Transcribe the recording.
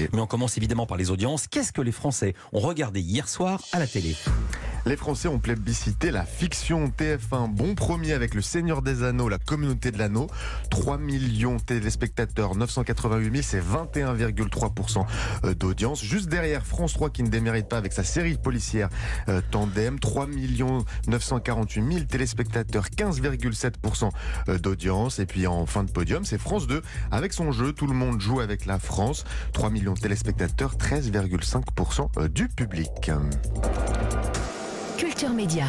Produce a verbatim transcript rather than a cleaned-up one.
février. Mais on commence évidemment par les audiences. Qu'est-ce que les Français ont regardé hier soir à la télé ? Les Français ont plébiscité la fiction. T F un, bon premier avec Le Seigneur des Anneaux, La Communauté de l'Anneau. trois millions de téléspectateurs, neuf cent quatre-vingt-huit mille, c'est vingt et un virgule trois pour cent d'audience. Juste derrière, France trois qui ne démérite pas avec sa série policière euh, Tandem, trois millions neuf cent quarante-huit mille téléspectateurs, quinze virgule sept pour cent d'audience. Et puis en fin de podium, c'est France deux avec son jeu Tout le monde joue avec la France, trois millions de téléspectateurs, treize virgule cinq pour cent du public. Culture Média.